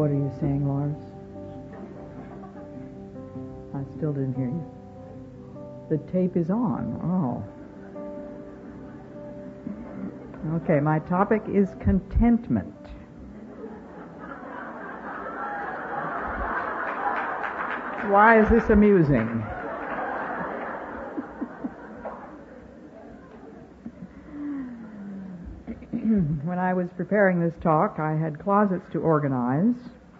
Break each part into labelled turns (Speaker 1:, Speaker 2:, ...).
Speaker 1: What are you saying, Lars? I still didn't hear you. The tape is on. Oh. Okay, my topic is contentment. Why is this amusing? When I was preparing this talk, I had closets to organize,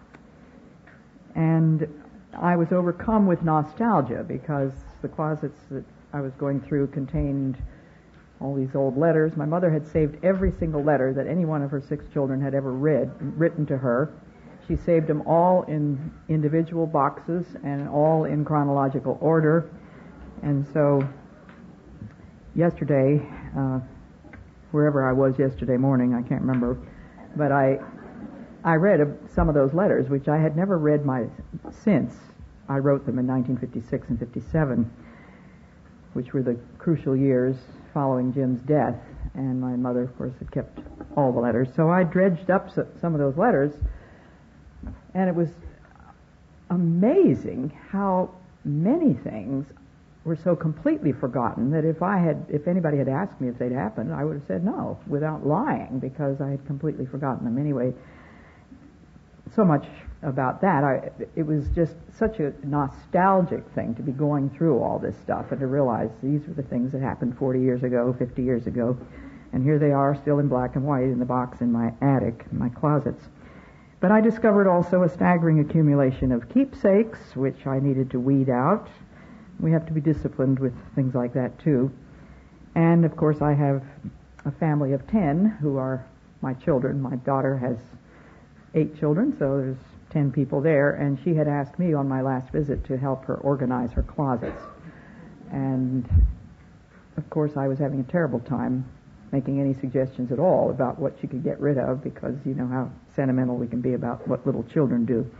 Speaker 1: and I was overcome with nostalgia because the closets that I was going through contained all these old letters. My mother had saved every single letter that any one of her 6 children had ever written to her. She saved them all in individual boxes and all in chronological order. And so yesterday, wherever I was yesterday morning, I can't remember, but I read some of those letters, which I had never read since I wrote them in 1956 and 57, which were the crucial years following Jim's death, and my mother, of course, had kept all the letters. So I dredged up some of those letters, and it was amazing how many things were so completely forgotten that if anybody had asked me if they'd happened, I would have said no, without lying, because I had completely forgotten them anyway. So much about that. It was just such a nostalgic thing to be going through all this stuff and to realize these were the things that happened 40 years ago, 50 years ago, and here they are still in black and white in the box in my attic, my closets. But I discovered also a staggering accumulation of keepsakes, which I needed to weed out. We have to be disciplined with things like that, too. And, of course, I have a family of 10 who are my children. My daughter has 8 children, so there's 10 people there. And she had asked me on my last visit to help her organize her closets. And, of course, I was having a terrible time making any suggestions at all about what she could get rid of, because you know how sentimental we can be about what little children do.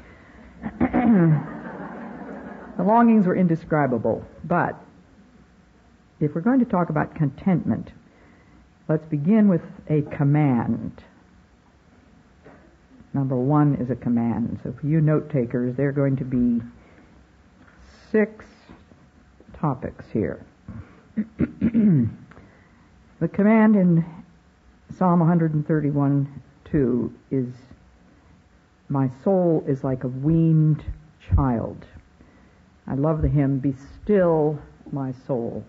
Speaker 1: The longings were indescribable, but if we're going to talk about contentment, let's begin with a command. Number 1 is a command. So for you note takers, there are going to be 6 topics here. The command in Psalm 131:2 is, "My soul is like a weaned child." I love the hymn, "Be still, my soul.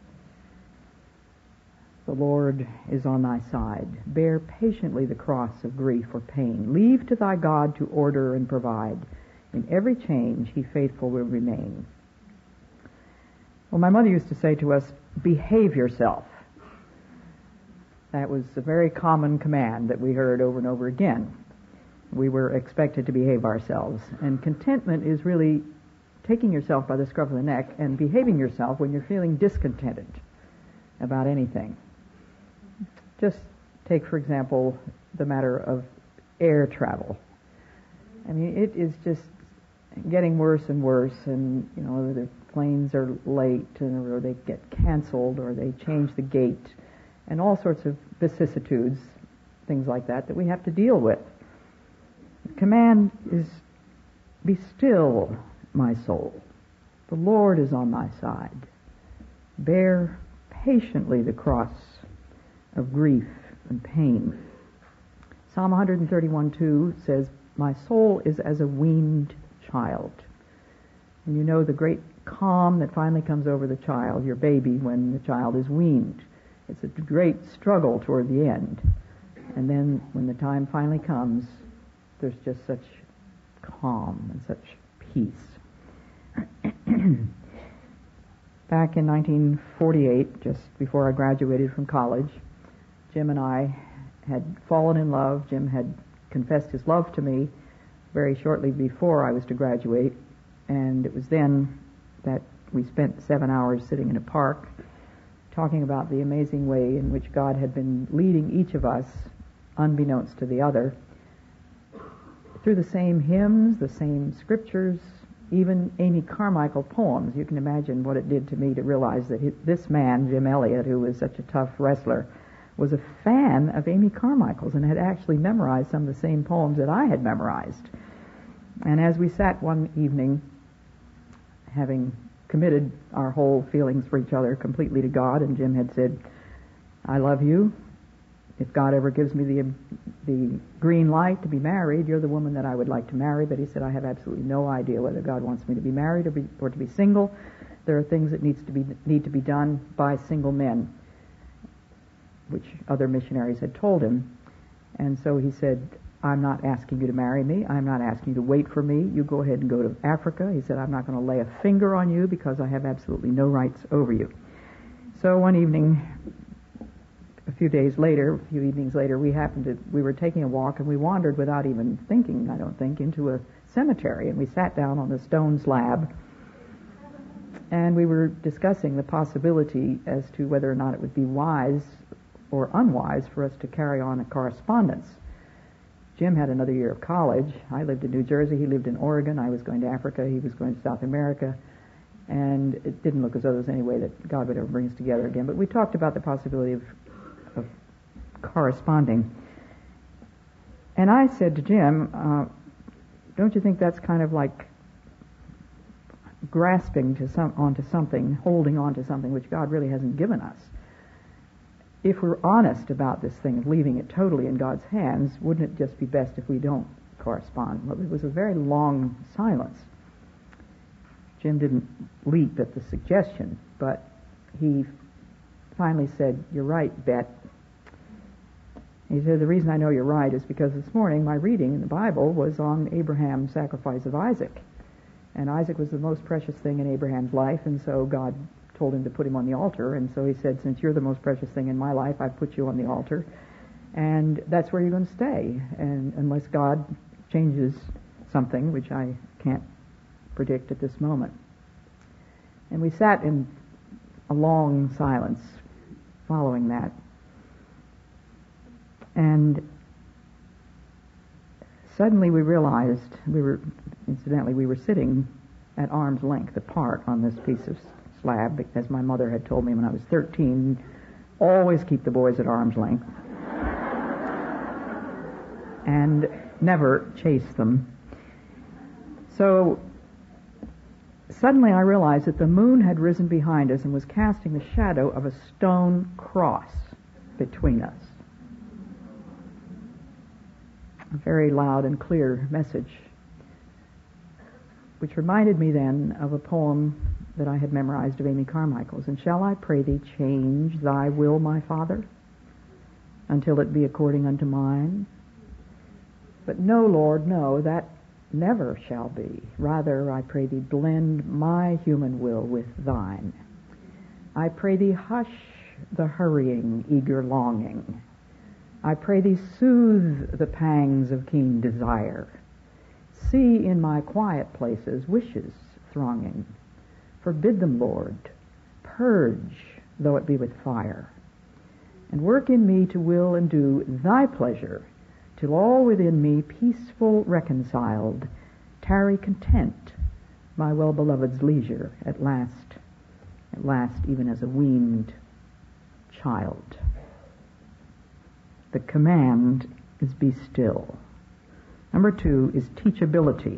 Speaker 1: The Lord is on thy side. Bear patiently the cross of grief or pain. Leave to thy God to order and provide. In every change he faithful will remain." Well, my mother used to say to us, "Behave yourself." That was a very common command that we heard over and over again. We were expected to behave ourselves. And contentment is really taking yourself by the scruff of the neck and behaving yourself when you're feeling discontented about anything. Just take, for example, the matter of air travel. I mean, it is just getting worse and worse, and, you know, the planes are late, or they get canceled, or they change the gate, and all sorts of vicissitudes, things like that we have to deal with. The command is, "Be still, my soul. The Lord is on thy side. Bear patiently the cross of grief and pain." Psalm 131:2 says, "My soul is as a weaned child." And you know the great calm that finally comes over the child, your baby, when the child is weaned. It's a great struggle toward the end. And then when the time finally comes, there's just such calm and such peace. Back in 1948, just before I graduated from college, Jim and I had fallen in love. Jim had confessed his love to me very shortly before I was to graduate, and it was then that we spent 7 hours sitting in a park talking about the amazing way in which God had been leading each of us, unbeknownst to the other, through the same hymns, the same scriptures, even Amy Carmichael poems. You can imagine what it did to me to realize that this man, Jim Elliot, who was such a tough wrestler, was a fan of Amy Carmichael's and had actually memorized some of the same poems that I had memorized. And as we sat one evening, having committed our whole feelings for each other completely to God, and Jim had said, I love you. If God ever gives me the green light to be married, you're the woman that I would like to marry. But he said, I have absolutely no idea whether God wants me to be married or to be single. There are things that need to be done by single men, which other missionaries had told him. And so he said, I'm not asking you to marry me. I'm not asking you to wait for me. You go ahead and go to Africa. He said, I'm not going to lay a finger on you because I have absolutely no rights over you. So one evening, a few evenings later, we were taking a walk, and we wandered without even thinking, I don't think, into a cemetery, and we sat down on the stone slab, and we were discussing the possibility as to whether or not it would be wise or unwise for us to carry on a correspondence. Jim had another year of college. I lived in New Jersey. He lived in Oregon. I was going to Africa. He was going to South America. And it didn't look as though there was any way that God would ever bring us together again. But we talked about the possibility of corresponding. And I said to Jim, don't you think that's kind of like grasping onto something, holding on to something which God really hasn't given us? If we're honest about this thing of leaving it totally in God's hands, wouldn't it just be best if we don't correspond? Well, it was a very long silence. Jim didn't leap at the suggestion, but he finally said, you're right, Bet. He said, the reason I know you're right is because this morning my reading in the Bible was on Abraham's sacrifice of Isaac. And Isaac was the most precious thing in Abraham's life, and so God told him to put him on the altar, and so he said, since you're the most precious thing in my life, I put you on the altar, and that's where you're going to stay, and unless God changes something, which I can't predict at this moment. And we sat in a long silence following that, and suddenly we realized we were sitting at arm's length apart on this piece of slab, because my mother had told me when I was 13, always keep the boys at arm's length and never chase them. So suddenly I realized that the moon had risen behind us and was casting the shadow of a stone cross between us. A very loud and clear message, which reminded me then of a poem that I had memorized of Amy Carmichael's. And shall I pray thee change thy will, my Father, until it be according unto mine? But no, Lord, no, that never shall be. Rather, I pray thee blend my human will with thine. I pray thee hush the hurrying, eager longing. I pray thee soothe the pangs of keen desire. See in my quiet places wishes thronging. Forbid them, Lord, purge, though it be with fire, and work in me to will and do thy pleasure, till all within me peaceful reconciled, tarry content, my well-beloved's leisure, at last even as a weaned child. The command is be still. Number 2 is teachability,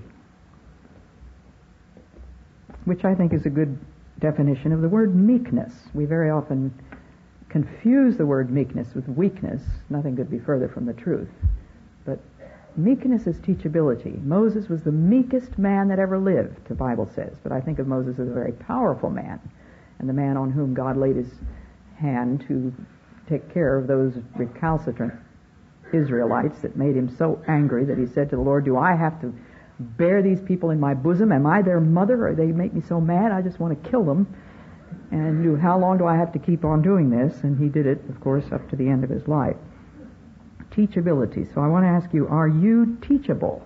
Speaker 1: which I think is a good definition of the word meekness. We very often confuse the word meekness with weakness. Nothing could be further from the truth. But meekness is teachability. Moses was the meekest man that ever lived, the Bible says. But I think of Moses as a very powerful man, and the man on whom God laid his hand to take care of those recalcitrant Israelites that made him so angry that he said to the Lord, do I have to bear these people in my bosom? Am I their mother? Or they make me so mad I just want to kill them. And how long do I have to keep on doing this? And he did it, of course, up to the end of his life. Teachability. So I want to ask you, are you teachable?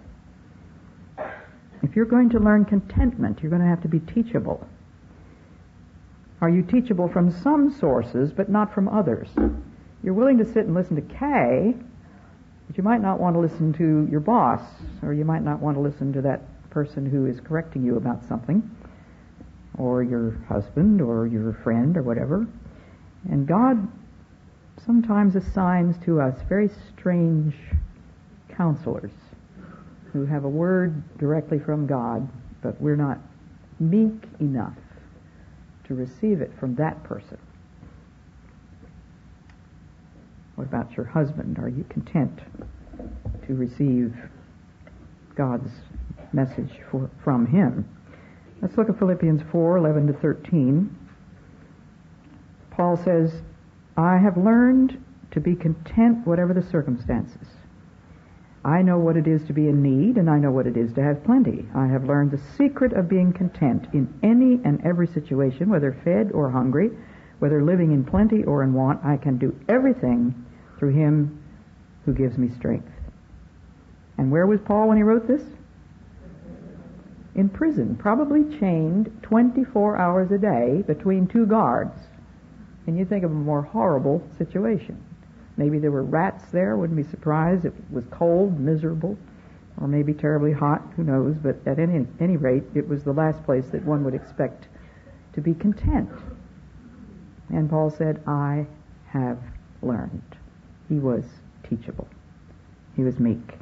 Speaker 1: If you're going to learn contentment, you're going to have to be teachable. Are you teachable from some sources, but not from others? You're willing to sit and listen to Kay, but you might not want to listen to your boss, or you might not want to listen to that person who is correcting you about something, or your husband, or your friend, or whatever. And God sometimes assigns to us very strange counselors who have a word directly from God, but we're not meek enough to receive it from that person. What about your husband? Are you content to receive God's message from him? Let's look at Philippians 4:11 to 13. Paul says, I have learned to be content whatever the circumstances. I know what it is to be in need, and I know what it is to have plenty. I have learned the secret of being content in any and every situation, whether fed or hungry, whether living in plenty or in want. I can do everything through him who gives me strength. And where was Paul when he wrote this? In prison, probably chained 24 hours a day between two guards. And you think of a more horrible situation. Maybe there were rats there, wouldn't be surprised. It was cold, miserable, or maybe terribly hot, who knows. But at any rate, it was the last place that one would expect to be content. And Paul said, I have learned. He was teachable. He was meek.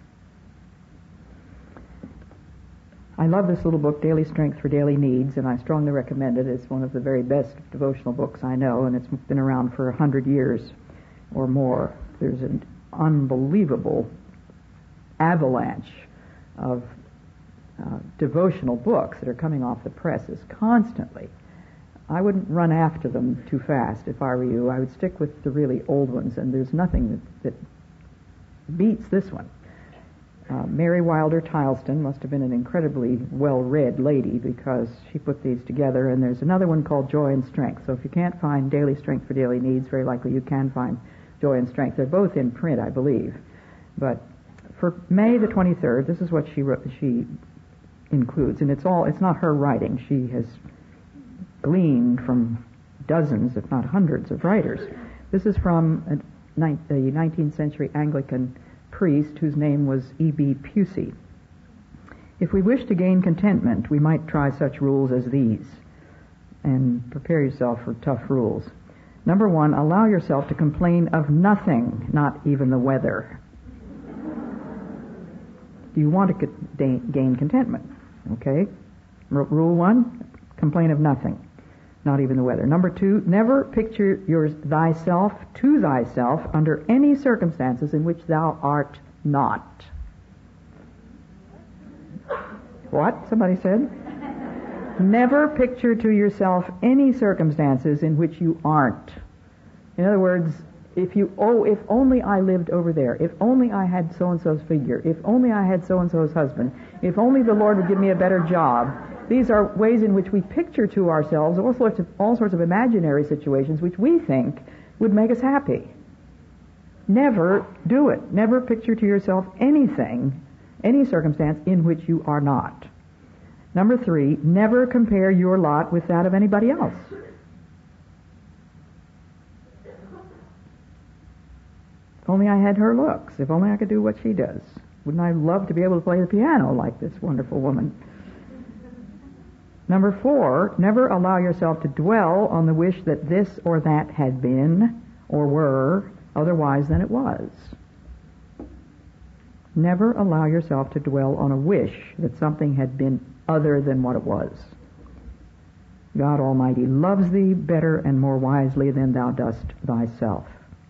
Speaker 1: I love this little book, Daily Strength for Daily Needs, and I strongly recommend it. It's one of the very best devotional books I know, and it's been around for 100 years or more. There's an unbelievable avalanche of devotional books that are coming off the presses constantly. I wouldn't run after them too fast if I were you. I would stick with the really old ones, and there's nothing that beats this one. Mary Wilder Tileston must have been an incredibly well-read lady because she put these together, and there's another one called Joy and Strength. So if you can't find Daily Strength for Daily Needs, very likely you can find Joy and Strength. They're both in print, I believe. But for May the 23rd, this is what she wrote, she includes, and it's not her writing. She has gleaned from dozens, if not hundreds, of writers. This is from a 19th century Anglican priest whose name was E.B. Pusey. If we wish to gain contentment, we might try such rules as these, and prepare yourself for tough rules. Number 1, allow yourself to complain of nothing, not even the weather. Do you want to gain contentment? Okay. Rule 1, complain of nothing, not even the weather. Number 2, never picture thyself to thyself under any circumstances in which thou art not. What? Somebody said? Never picture to yourself any circumstances in which you aren't. In other words, if only I lived over there, if only I had so-and-so's figure, if only I had so-and-so's husband, if only the Lord would give me a better job. These are ways in which we picture to ourselves all sorts of imaginary situations which we think would make us happy. Never do it. Never picture to yourself anything, any circumstance in which you are not. Number 3, never compare your lot with that of anybody else. If only I had her looks. If only I could do what she does. Wouldn't I love to be able to play the piano like this wonderful woman? Number 4, never allow yourself to dwell on the wish that this or that had been or were otherwise than it was. Never allow yourself to dwell on a wish that something had been other than what it was. God Almighty loves thee better and more wisely than thou dost thyself.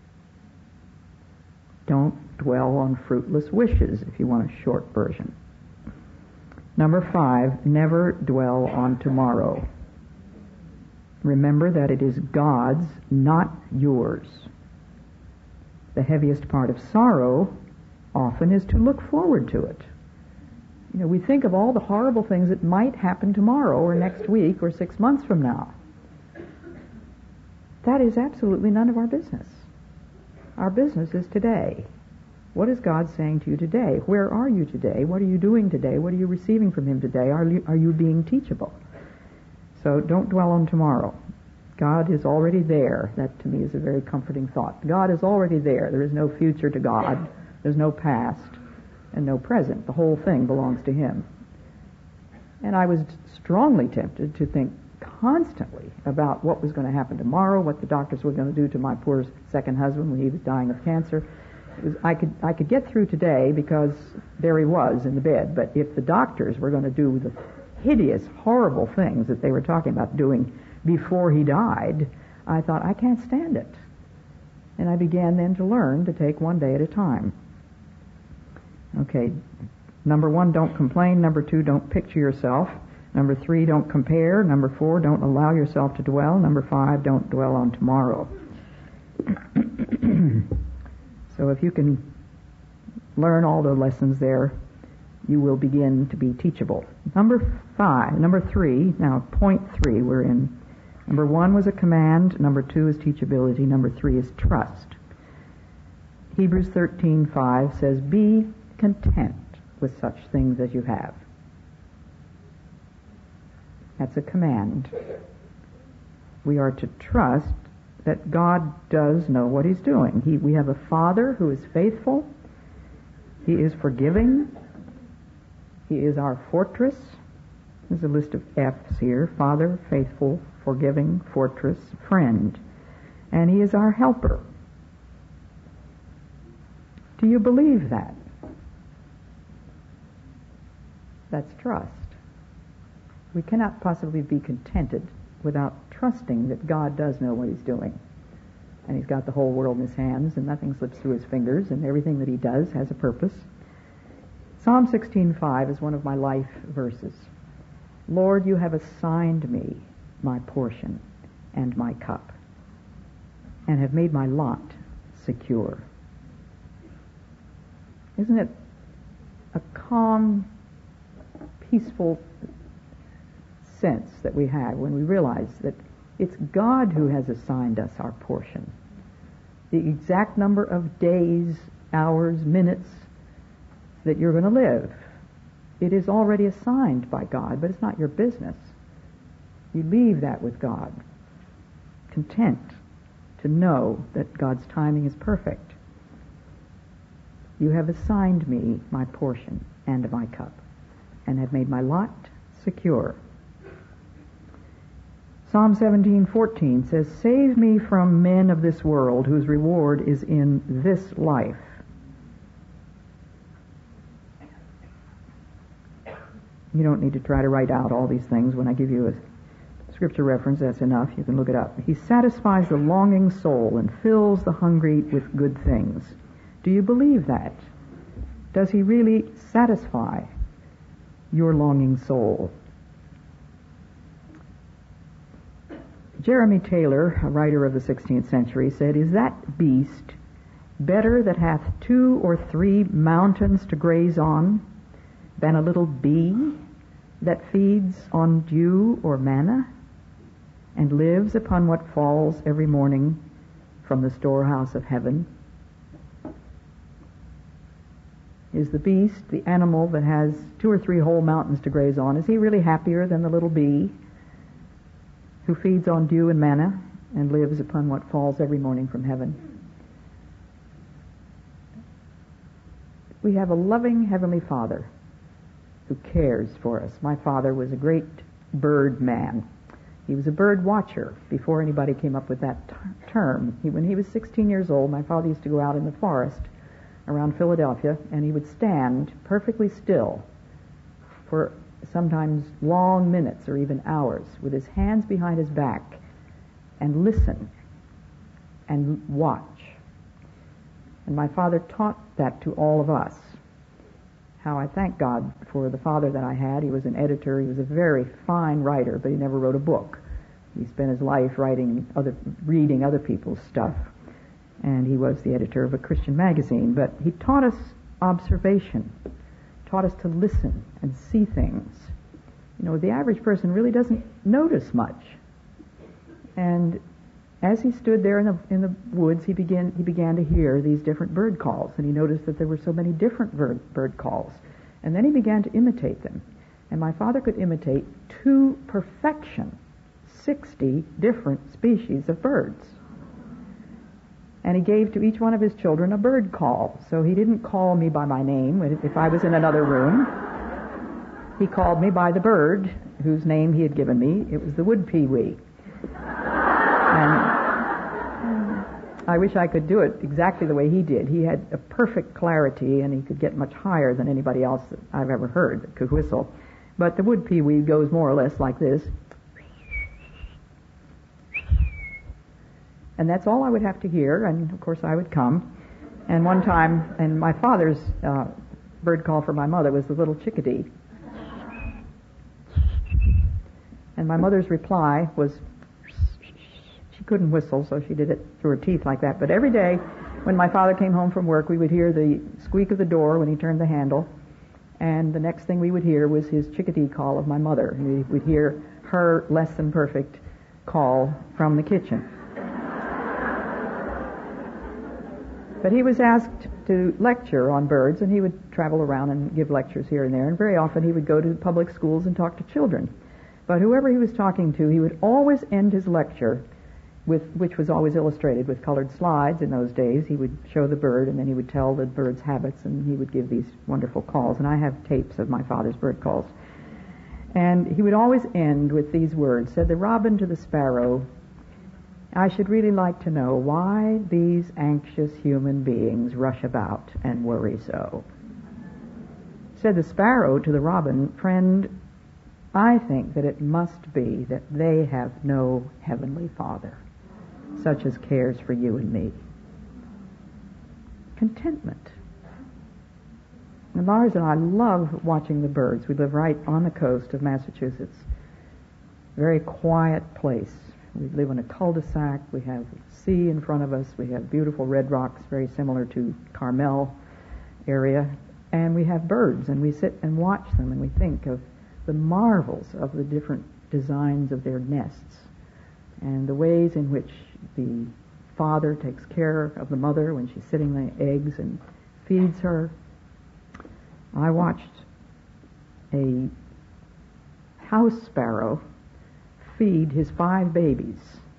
Speaker 1: Don't dwell on fruitless wishes, if you want a short version. Number 5, never dwell on tomorrow. Remember that it is God's, not yours. The heaviest part of sorrow often is to look forward to it. You know, we think of all the horrible things that might happen tomorrow or next week or 6 months from now. That is absolutely none of our business. Our business is today. What is God saying to you today? Where are you today? What are you doing today? What are you receiving from Him today? Are you being teachable? So don't dwell on tomorrow. God is already there. That to me is a very comforting thought. God is already there. There is no future to God. There's no past and no present. The whole thing belongs to Him. And I was strongly tempted to think constantly about what was going to happen tomorrow, what the doctors were going to do to my poor second husband when he was dying of cancer, I could get through today because there he was in the bed. But if the doctors were going to do the hideous, horrible things that they were talking about doing before he died, I thought, I can't stand it. And I began then to learn to take one day at a time. Okay, number 1, don't complain. Number 2, don't picture yourself. Number 3, don't compare. Number 4, don't allow yourself to dwell. Number 5, don't dwell on tomorrow. So if you can learn all the lessons there, you will begin to be teachable. Number 3, now point 3 we're in. Number 1 was a command. Number 2 is teachability. Number 3 is trust. Hebrews 13:5 says, be content with such things as you have. That's a command. We are to trust that God does know what He's doing. We have a Father who is faithful. He is forgiving. He is our fortress. There's a list of F's here. Father, faithful, forgiving, fortress, friend. And He is our helper. Do you believe that? That's trust. We cannot possibly be contented without trusting that God does know what He's doing. And He's got the whole world in His hands, and nothing slips through His fingers, and everything that He does has a purpose. Psalm 16:5 is one of my life verses. Lord, you have assigned me my portion and my cup, and have made my lot secure. Isn't it a calm, peaceful sense that we have when we realize that it's God who has assigned us our portion? The exact number of days, hours, minutes that you're going to live. It is already assigned by God, but it's not your business. You leave that with God, content to know that God's timing is perfect. You have assigned me my portion and my cup, and have made my lot secure. Psalm 17:14 says, save me from men of this world whose reward is in this life. You don't need to try to write out all these things. When I give you a scripture reference, that's enough. You can look it up. He satisfies the longing soul and fills the hungry with good things. Do you believe that? Does He really satisfy your longing soul? Jeremy Taylor, a writer of the 16th century, said, is that beast better that hath 2 or 3 mountains to graze on than a little bee that feeds on dew or manna and lives upon what falls every morning from the storehouse of heaven? Is the beast, the animal that has 2 or 3 whole mountains to graze on, is he really happier than the little bee who feeds on dew and manna and lives upon what falls every morning from heaven? We have a loving Heavenly Father who cares for us. My father was a great bird man. He was a bird watcher before anybody came up with that term. When he was 16 years old, my father used to go out in the forest around Philadelphia, and he would stand perfectly still for sometimes long minutes or even hours with his hands behind his back and listen and watch. And my father taught that to all of us. How I thank God for the father that I had. He was an editor. He was a very fine writer, but he never wrote a book. He spent his life reading other people's stuff. And he was the editor of a Christian magazine. But he taught us observation, taught us to listen and see things. You know, the average person really doesn't notice much. And as he stood there in the woods, he began to hear these different bird calls, and he noticed that there were so many different bird calls. And then he began to imitate them. And my father could imitate to perfection 60 different species of birds. And he gave to each one of his children a bird call. So he didn't call me by my name if I was in another room. He called me by the bird whose name he had given me. It was the wood pewee. And I wish I could do it exactly the way he did. He had a perfect clarity, and he could get much higher than anybody else that I've ever heard that could whistle. But the wood pewee goes more or less like this. And that's all I would have to hear, and of course I would come. And one time, and my father's bird call for my mother was the little chickadee. And my mother's reply was, she couldn't whistle, so she did it through her teeth like that. But every day when my father came home from work, we would hear the squeak of the door when he turned the handle. And the next thing we would hear was his chickadee call of my mother. And we'd hear her less than perfect call from the kitchen. But he was asked to lecture on birds, and he would travel around and give lectures here and there. And very often he would go to public schools and talk to children. But whoever he was talking to, he would always end his lecture which was always illustrated with colored slides in those days. He would show the bird, and then he would tell the bird's habits, and he would give these wonderful calls. And I have tapes of my father's bird calls. And he would always end with these words. Said the robin to the sparrow, I should really like to know why these anxious human beings rush about and worry so. Said the sparrow to the robin, friend, I think that it must be that they have no heavenly Father, such as cares for you and me. Contentment. And Lars and I love watching the birds. We live right on the coast of Massachusetts. Very quiet place. We live in a cul-de-sac. We have sea in front of us. We have beautiful red rocks, very similar to Carmel area. And we have birds, and we sit and watch them, and we think of the marvels of the different designs of their nests and the ways in which the father takes care of the mother when she's sitting the eggs and feeds her. I watched a house sparrow feed his 5 babies.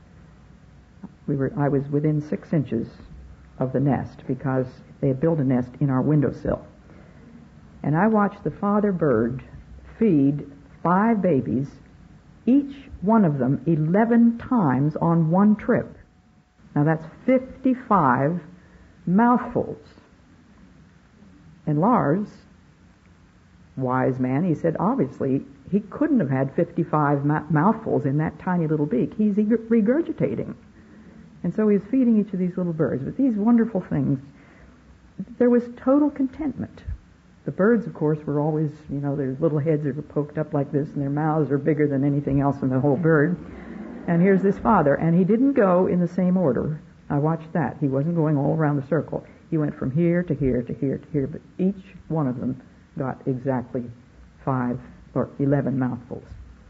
Speaker 1: I was within 6 inches of the nest because they had built a nest in our windowsill. And I watched the father bird feed 5 babies, each one of them 11 times on one trip. Now that's 55 mouthfuls. And Lars, wise man, he said obviously he couldn't have had 55 mouthfuls in that tiny little beak. He's regurgitating. And so he's feeding each of these little birds. But these wonderful things, there was total contentment. The birds, of course, were always, their little heads are poked up like this, and their mouths are bigger than anything else in the whole bird. And here's this father, and he didn't go in the same order. I watched that. He wasn't going all around the circle. He went from here to here to here to here, but each one of them got exactly 5 or 11 mouthfuls.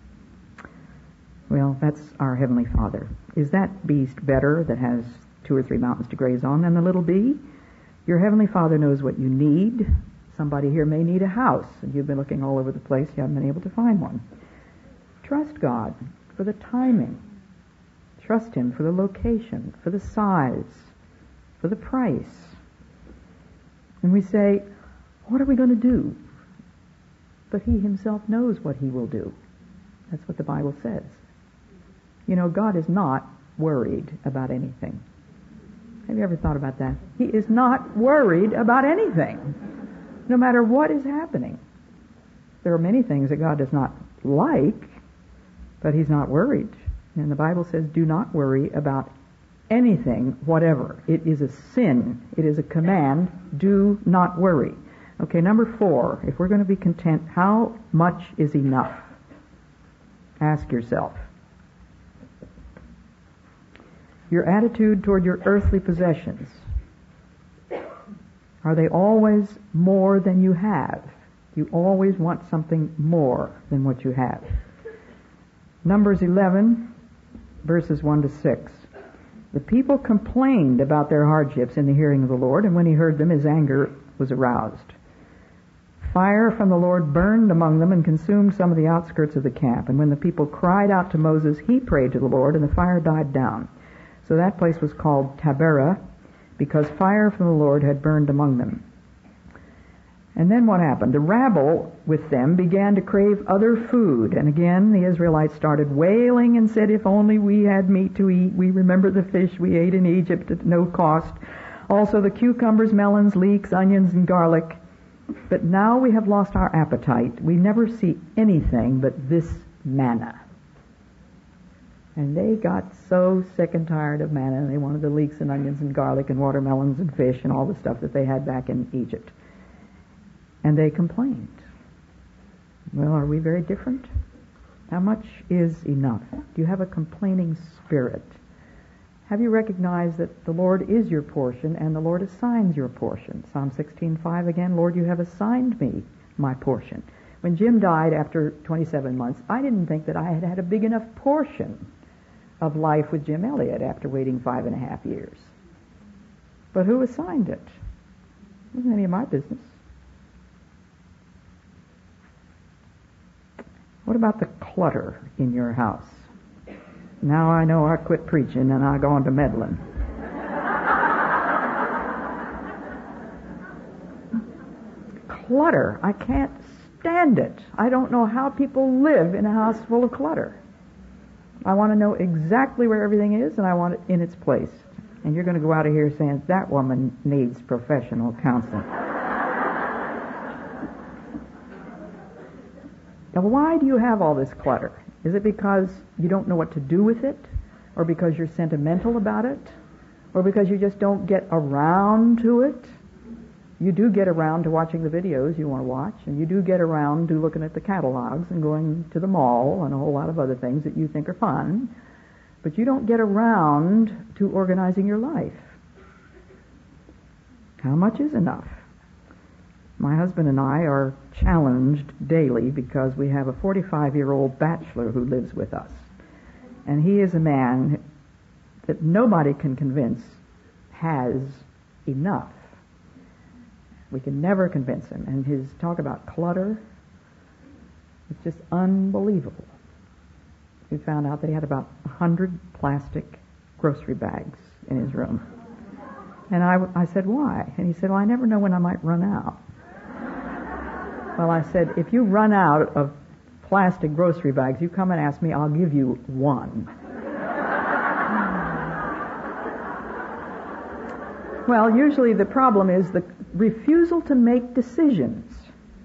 Speaker 1: Well, that's our Heavenly Father. Is that beast better that has 2 or 3 mountains to graze on than the little bee? Your Heavenly Father knows what you need. Somebody here may need a house, and you've been looking all over the place. You haven't been able to find one. Trust God for the timing. Trust Him for the location, for the size, for the price. And we say, what are we going to do? But He Himself knows what He will do. That's what the Bible says. God is not worried about anything. Have you ever thought about that? He is not worried about anything, no matter what is happening. There are many things that God does not like, but He's not worried. And the Bible says, do not worry about anything whatever. It is a sin. It is a command. Do not worry. Okay, number 4. If we're going to be content, how much is enough? Ask yourself. Your attitude toward your earthly possessions. Are they always more than you have? You always want something more than what you have. Numbers 11, verses 1 to 6. The people complained about their hardships in the hearing of the Lord, and when He heard them, His anger was aroused. Fire from the Lord burned among them and consumed some of the outskirts of the camp. And when the people cried out to Moses, he prayed to the Lord, and the fire died down. So that place was called Taberah, because fire from the Lord had burned among them. And then what happened? The rabble with them began to crave other food. And again, the Israelites started wailing and said, if only we had meat to eat. We remember the fish we ate in Egypt at no cost. Also the cucumbers, melons, leeks, onions, and garlic. But now we have lost our appetite. We never see anything but this manna. And they got so sick and tired of manna, and they wanted the leeks and onions and garlic and watermelons and fish and all the stuff that they had back in Egypt. And they complained. Well, are we very different? How much is enough? Do you have a complaining spirit? Have you recognized that the Lord is your portion and the Lord assigns your portion? Psalm 16:5 again, Lord, you have assigned me my portion. When Jim died after 27 months, I didn't think that I had had a big enough portion of life with Jim Elliott after waiting 5.5 years. But who assigned it? It wasn't any of my business. What about the clutter in your house? Now I know I quit preaching and I go on to meddling. Clutter. I can't stand it. I don't know how people live in a house full of clutter. I want to know exactly where everything is, and I want it in its place. And you're going to go out of here saying, that woman needs professional counseling. Now, why do you have all this clutter? Is it because you don't know what to do with it? Or because you're sentimental about it? Or because you just don't get around to it? You do get around to watching the videos you want to watch, and you do get around to looking at the catalogs and going to the mall and a whole lot of other things that you think are fun, but you don't get around to organizing your life. How much is enough? My husband and I are challenged daily because we have a 45-year-old bachelor who lives with us, and he is a man that nobody can convince has enough. We can never convince him. And his talk about clutter, it's just unbelievable. We found out that he had about 100 plastic grocery bags in his room. And I said, why? And he said, well, I never know when I might run out. Well, I said, if you run out of plastic grocery bags, you come and ask me, I'll give you one. Well, usually the problem is the refusal to make decisions.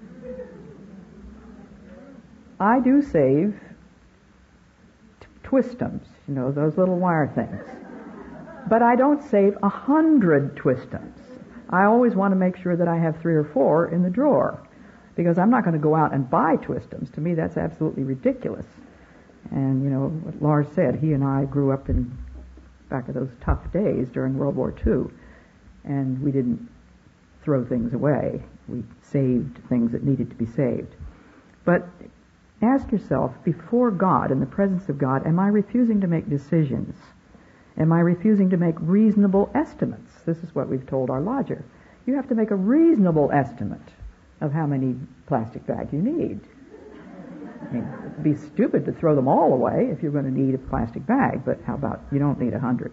Speaker 1: I do save twistums, those little wire things. But I don't save 100 twistums. I always want to make sure that I have 3 or 4 in the drawer, because I'm not going to go out and buy twistums. To me, that's absolutely ridiculous. And, what Lars said, he and I grew up back in those tough days during World War II. And we didn't throw things away. We saved things that needed to be saved. But ask yourself, before God, in the presence of God, am I refusing to make decisions? Am I refusing to make reasonable estimates? This is what we've told our lodger. You have to make a reasonable estimate of how many plastic bags you need. I mean, it'd be stupid to throw them all away if you're going to need a plastic bag, but how about you don't need 100?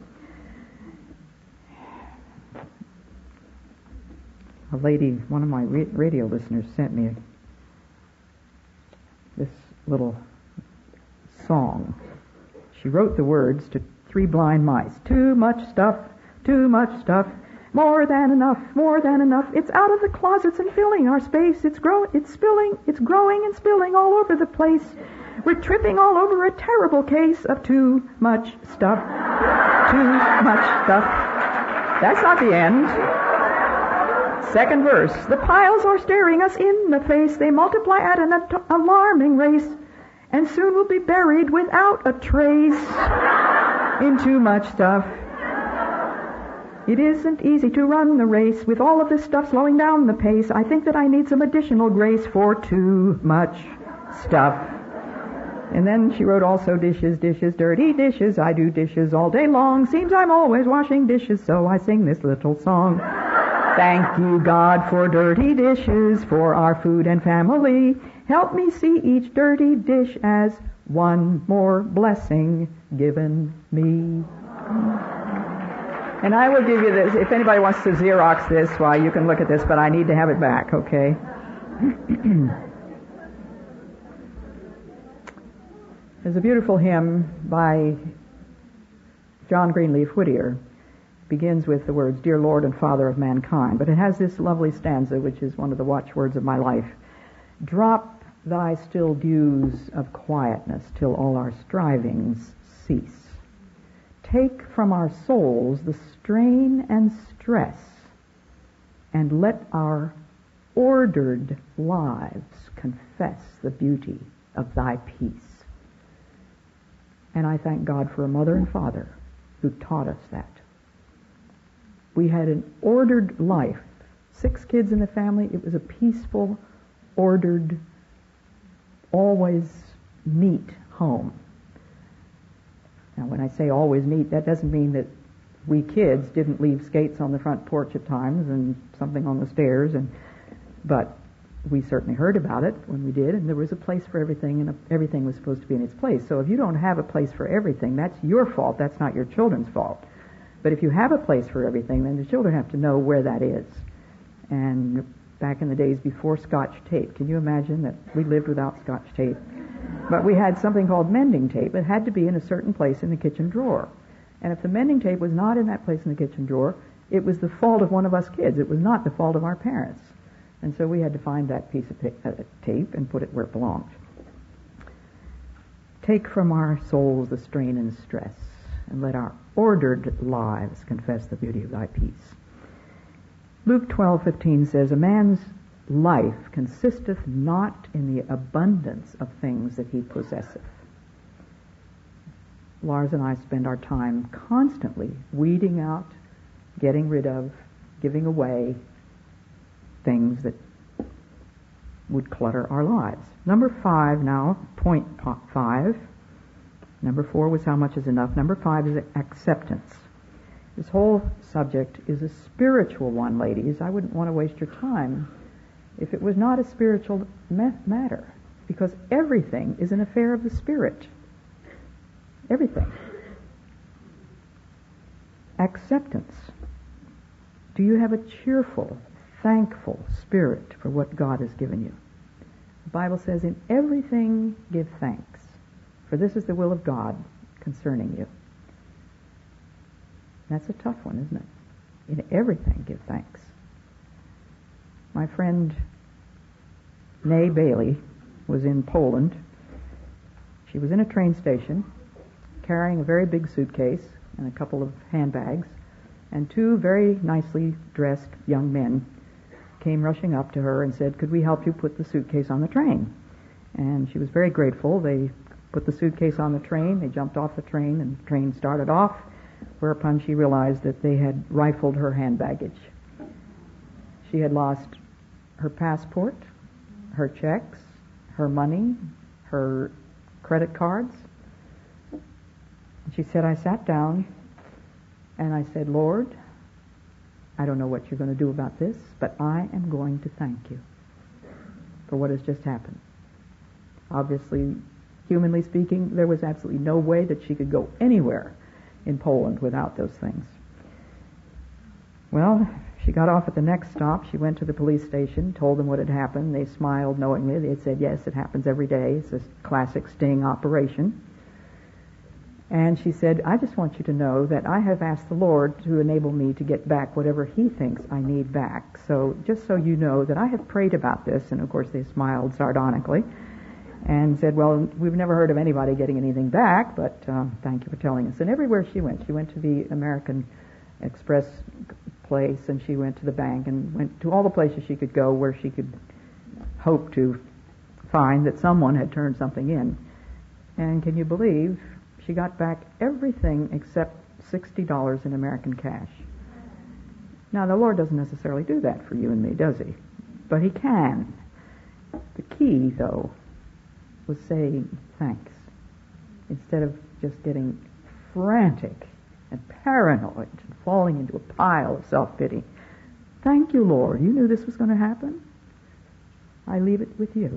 Speaker 1: A lady, one of my radio listeners, sent me this little song. She wrote the words to 3 blind mice. Too much stuff, more than enough, more than enough. It's out of the closets and filling our space. It's growing and spilling all over the place. We're tripping all over a terrible case of too much stuff. Too much stuff. That's not the end. Second verse. The piles are staring us in the face. They multiply at an alarming race, and soon we'll be buried without a trace in too much stuff. It isn't easy to run the race with all of this stuff slowing down the pace. I think that I need some additional grace for too much stuff. And then she wrote also dishes, dirty dishes. I do dishes all day long. Seems I'm always washing dishes, so I sing this little song. Thank you, God, for dirty dishes, for our food and family. Help me see each dirty dish as one more blessing given me. And I will give you this. If anybody wants to Xerox this, why, you can look at this, but I need to have it back, okay? There's a beautiful hymn by John Greenleaf Whittier. It begins with the words, "Dear Lord and Father of mankind." But it has this lovely stanza, which is one of the watchwords of my life. "Drop thy still dews of quietness till all our strivings cease. Take from our souls the strain and stress, and let our ordered lives confess the beauty of thy peace." And I thank God for a mother and father who taught us that. We had an ordered life. 6 kids in the family. It was a peaceful, ordered, always neat home. Now, when I say always neat, that doesn't mean that we kids didn't leave skates on the front porch at times and something on the stairs, but we certainly heard about it when we did, and there was a place for everything, and everything was supposed to be in its place. So if you don't have a place for everything, that's your fault. That's not your children's fault. But if you have a place for everything, then the children have to know where that is. And back in the days before Scotch tape, can you imagine that we lived without Scotch tape? But we had something called mending tape. It had to be in a certain place in the kitchen drawer. And if the mending tape was not in that place in the kitchen drawer, it was the fault of one of us kids. It was not the fault of our parents. And so we had to find that piece of tape and put it where it belonged. Take from our souls the strain and stress, and let our ordered lives confess the beauty of thy peace. Luke 12:15 says, "A man's life consisteth not in the abundance of things that he possesseth." Lars and I spend our time constantly weeding out, getting rid of, giving away things that would clutter our lives. Number 5 now, point 5. Number 4 was how much is enough. Number 5 is acceptance. This whole subject is a spiritual one, ladies. I wouldn't want to waste your time if it was not a spiritual matter, because everything is an affair of the Spirit. Everything. Acceptance. Do you have a cheerful, thankful spirit for what God has given you? The Bible says, "In everything give thanks, for this is the will of God concerning you." That's a tough one, isn't it? In everything give thanks. My friend Nay Bailey was in Poland. She was in a train station carrying a very big suitcase and a couple of handbags, and 2 very nicely dressed young men came rushing up to her and said, "Could we help you put the suitcase on the train?" And she was very grateful. They put the suitcase on the train, they jumped off the train, and the train started off, whereupon she realized that they had rifled her hand baggage. She had lost her passport, her checks, her money, her credit cards. And she said, "I sat down and I said, Lord, I don't know what you're going to do about this, but I am going to thank you for what has just happened." Obviously, humanly speaking, there was absolutely no way that she could go anywhere in Poland without those things. Well, she got off at the next stop. She went to the police station, told them what had happened. They smiled knowingly. They said, "Yes, it happens every day. It's a classic sting operation." And she said, "I just want you to know that I have asked the Lord to enable me to get back whatever He thinks I need back. So just so you know that I have prayed about this." And of course they smiled sardonically and said, "Well, we've never heard of anybody getting anything back, but thank you for telling us." And everywhere she went to the American Express place, and she went to the bank, and went to all the places she could go where she could hope to find that someone had turned something in. And can you believe she got back everything except $60 in American cash. Now, the Lord doesn't necessarily do that for you and me, does He? But He can. The key, though, was saying thanks, instead of just getting frantic and paranoid and falling into a pile of self-pity. Thank you, Lord. You knew this was going to happen. I leave it with you.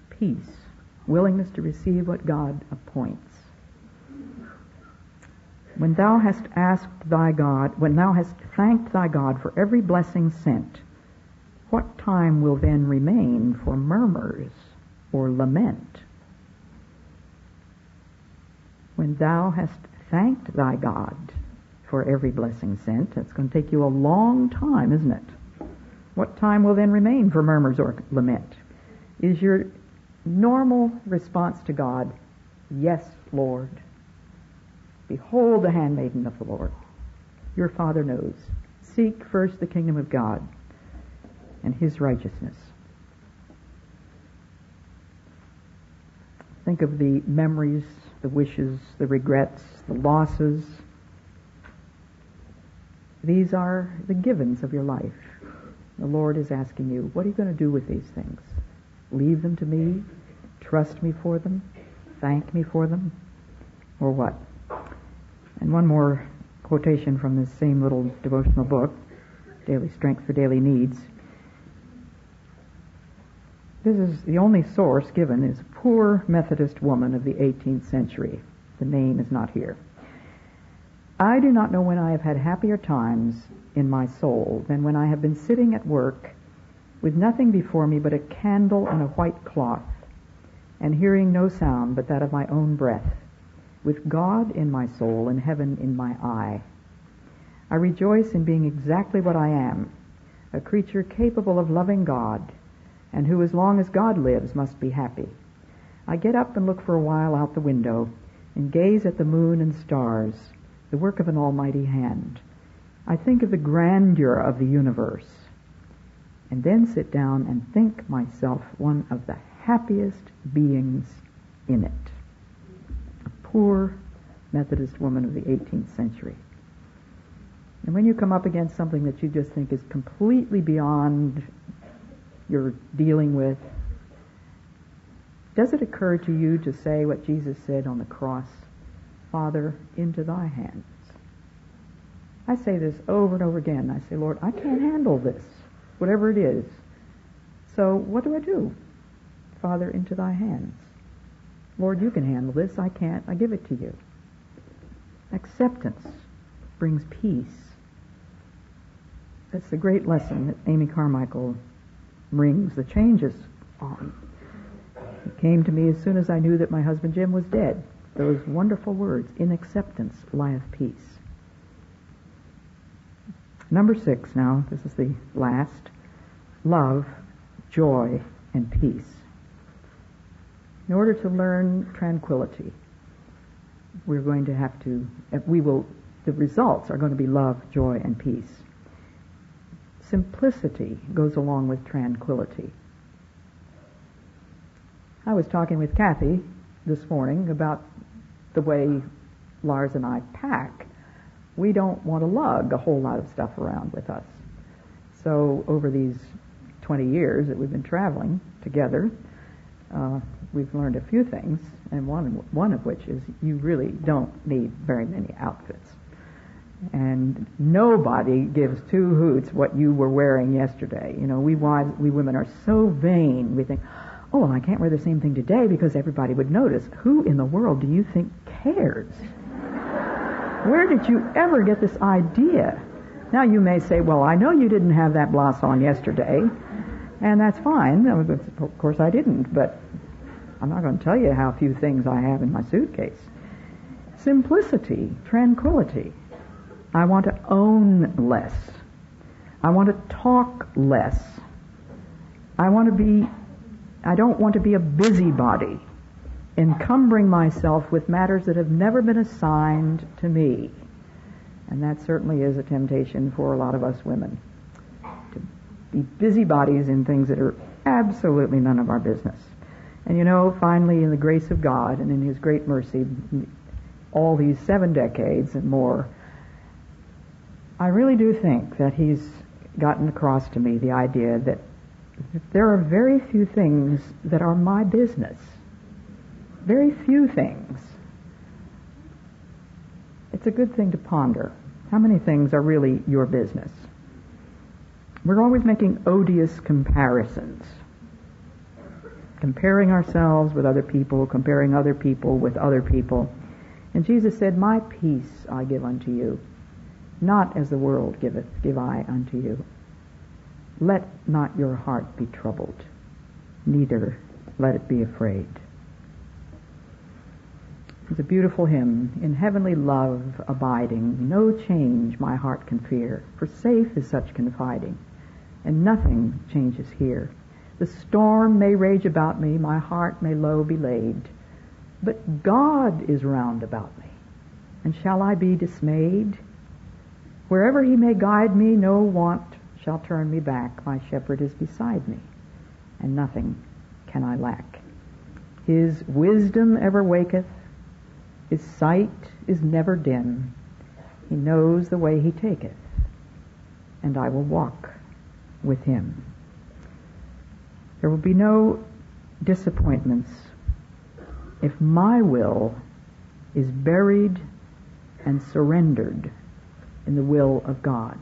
Speaker 1: Peace. Willingness to receive what God appoints. When thou hast thanked thy God for every blessing sent, what time will then remain for murmurs or lament? When thou hast thanked thy God for every blessing sent, it's going to take you a long time, isn't it? What time will then remain for murmurs or lament? Is your normal response to God, yes, Lord? Behold the handmaiden of the Lord. Your Father knows. Seek first the kingdom of God and His righteousness. Think of the memories, the wishes, the regrets, the losses. These are the givens of your life. The Lord is asking you, what are you going to do with these things? Leave them to me? Trust me for them? Thank me for them? Or what? And one more quotation from this same little devotional book, Daily Strength for Daily Needs. This is the only source given is a poor Methodist woman of the 18th century. The name is not here. I do not know when I have had happier times in my soul than when I have been sitting at work with nothing before me but a candle and a white cloth, and hearing no sound but that of my own breath, with God in my soul and heaven in my eye. I rejoice in being exactly what I am, a creature capable of loving God, and who, as long as God lives, must be happy. I get up and look for a while out the window and gaze at the moon and stars, the work of an almighty hand. I think of the grandeur of the universe, and then sit down and think myself one of the happiest beings in it. Poor Methodist woman of the 18th century. And when you come up against something that you just think is completely beyond your dealing with, does it occur to you to say what Jesus said on the cross, Father, into thy hands? I say this over and over again. I say, Lord, I can't handle this, whatever it is. So what do? Father, into thy hands. Lord, you can handle this. I can't. I give it to you. Acceptance brings peace. That's the great lesson that Amy Carmichael rings the changes on. It came to me as soon as I knew that my husband Jim was dead. Those wonderful words, in acceptance lieth peace. Number 6 now, this is the last. Love, joy, and peace. In order to learn tranquility, the results are going to be love, joy, and peace. Simplicity goes along with tranquility. I was talking with Kathy this morning about the way Lars and I pack. We don't want to lug a whole lot of stuff around with us. So over these 20 years that we've been traveling together, we've learned a few things, and one of which is you really don't need very many outfits. And nobody gives two hoots what you were wearing yesterday. You know, we women are so vain. We think, oh, well, I can't wear the same thing today because everybody would notice. Who in the world do you think cares? Where did you ever get this idea? Now you may say, well, I know you didn't have that blouse on yesterday, and that's fine. Of course I didn't, but I'm not going to tell you how few things I have in my suitcase. Simplicity, tranquility. I want to own less. I want to talk less. I don't want to be a busybody, encumbering myself with matters that have never been assigned to me. And that certainly is a temptation for a lot of us women, to be busybodies in things that are absolutely none of our business. And you know, finally, in the grace of God and in His great mercy, all these 7 decades and more, I really do think that He's gotten across to me the idea that there are very few things that are my business. Very few things. It's a good thing to ponder. How many things are really your business? We're always making odious comparisons. Comparing ourselves with other people, comparing other people with other people. And Jesus said, "My peace I give unto you, not as the world giveth, give I unto you. Let not your heart be troubled, neither let it be afraid." It's a beautiful hymn. "In heavenly love abiding, no change my heart can fear, for safe is such confiding, and nothing changes here. The storm may rage about me, my heart may low be laid, but God is round about me, and shall I be dismayed? Wherever he may guide me, no want shall turn me back. My shepherd is beside me, and nothing can I lack. His wisdom ever waketh, his sight is never dim. He knows the way he taketh, and I will walk with him." There will be no disappointments if my will is buried and surrendered in the will of God.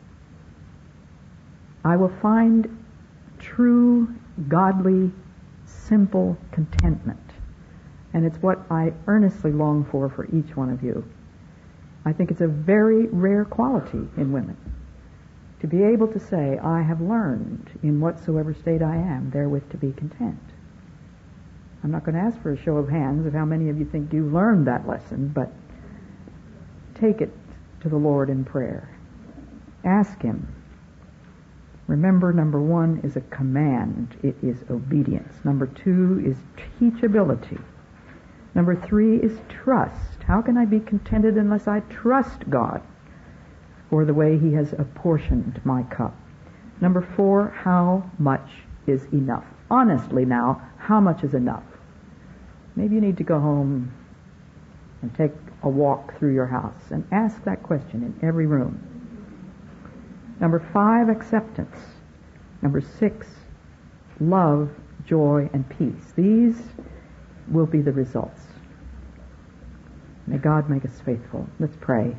Speaker 1: I will find true, godly, simple contentment. And it's what I earnestly long for each one of you. I think it's a very rare quality in women to be able to say, "I have learned in whatsoever state I am therewith to be content." I'm not going to ask for a show of hands of how many of you think you learned that lesson, but take it to the Lord in prayer. Ask him. Remember, number 1 is a command. It is obedience. Number 2 is teachability. Number 3 is trust. How can I be contented unless I trust God for the way he has apportioned my cup? Number 4, how much is enough? Honestly now, how much is enough? Maybe you need to go home and take a walk through your house and ask that question in every room. Number 5, acceptance. Number 6, love, joy, and peace. These will be the results. May God make us faithful. Let's pray.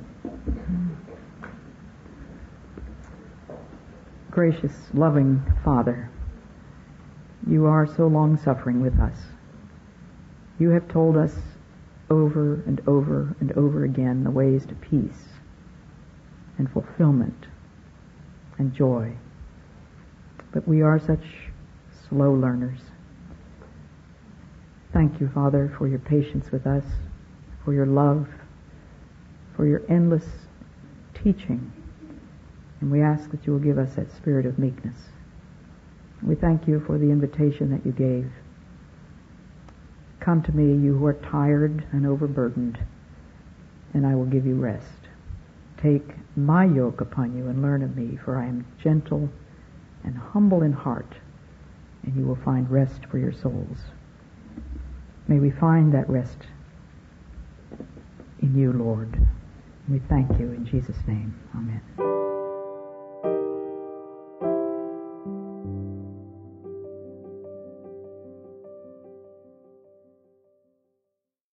Speaker 1: Gracious, loving Father, you are so long-suffering with us. You have told us over and over and over again the ways to peace and fulfillment and joy. But we are such slow learners. Thank you, Father, for your patience with us, for your love, for your endless teaching. And we ask that you will give us that spirit of meekness. We thank you for the invitation that you gave. Come to me, you who are tired and overburdened, and I will give you rest. Take my yoke upon you and learn of me, for I am gentle and humble in heart, and you will find rest for your souls. May we find that rest in you, Lord. We thank you in Jesus' name. Amen.